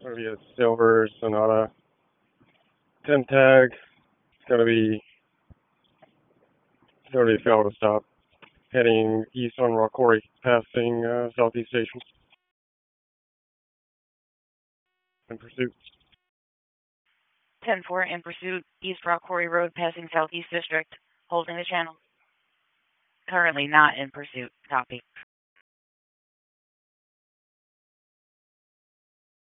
Going to be a silver Sonata 10 tag. It's going to be fail to stop. Heading east on Rock Quarry, passing Southeast Station. In pursuit. 10-4 in pursuit, East Rock Quarry Road, passing Southeast District, holding the channel. Currently not in pursuit. Copy.